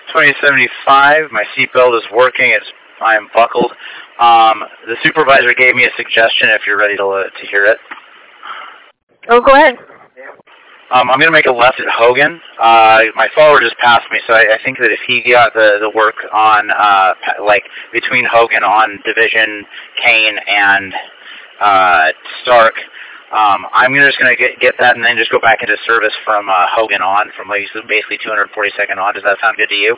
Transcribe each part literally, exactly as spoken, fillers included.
twenty seventy-five. My seatbelt is working. It's I am buckled. Um, the supervisor gave me a suggestion. If you're ready to uh, to hear it. Oh, go ahead. Um, I'm going to make a left at Hogan. Uh, my follower just passed me, so I, I think that if he got the, the work on, uh, like, between Hogan on Division, Kane, and uh, Stark, um, I'm just going to get get that and then just go back into service from uh, Hogan on, from like, basically two hundred forty-second on. Does that sound good to you?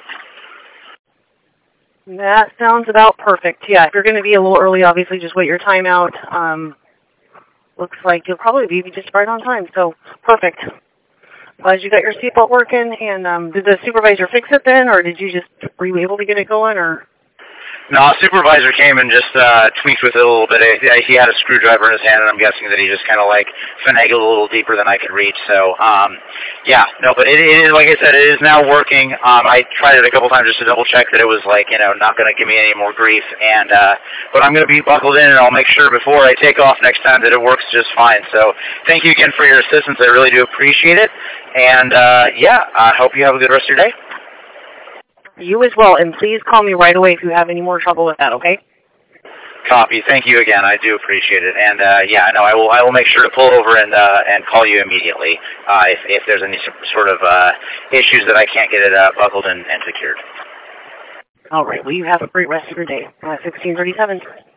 That sounds about perfect. Yeah, if you're going to be a little early, obviously just wait your time out. Um, looks like you'll probably be just right on time, so perfect. Glad you got your seatbelt working. And um, did the supervisor fix it then, or did you just, were you able to get it going, or? No, supervisor came and just uh, tweaked with it a little bit. He had a screwdriver in his hand, and I'm guessing that he just kind of like finagled a little deeper than I could reach. So, um, yeah, no, but it, it is, like I said, it is now working. Um, I tried it a couple times just to double check that it was like, you know, not going to give me any more grief. And uh, but I'm going to be buckled in, and I'll make sure before I take off next time that it works just fine. So, thank you again for your assistance. I really do appreciate it. And uh, yeah, I hope you have a good rest of your day. You as well, and please call me right away if you have any more trouble with that, okay? Copy. Thank you again. I do appreciate it. And uh, yeah, no, I will. I will make sure to pull over and uh, and call you immediately uh, if if there's any sort of uh, issues that I can't get it uh, buckled and, and secured. All right. Well, you have a great rest of your day. Uh, sixteen thirty-seven.